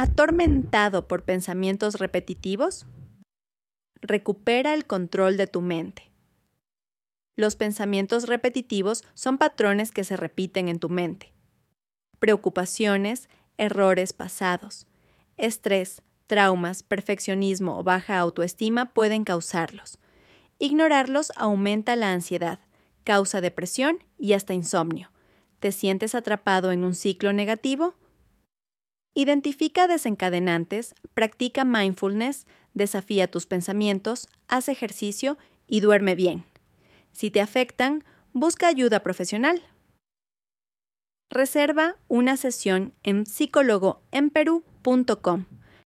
¿Atormentado por pensamientos repetitivos? Recupera el control de tu mente. Los pensamientos repetitivos son patrones que se repiten en tu mente. Preocupaciones, errores pasados, estrés, traumas, perfeccionismo o baja autoestima pueden causarlos. Ignorarlos aumenta la ansiedad, causa depresión y hasta insomnio. ¿Te sientes atrapado en un ciclo negativo? Identifica desencadenantes, practica mindfulness, desafía tus pensamientos, haz ejercicio y duerme bien. Si te afectan, busca ayuda profesional. Reserva una sesión en psicologoenperú.com.